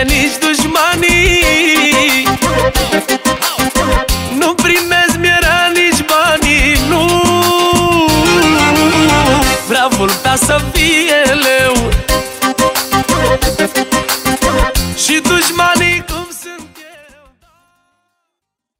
nici dușmanii nu primesc mierea, nici banii. Nu vreau vulpea să fie leu,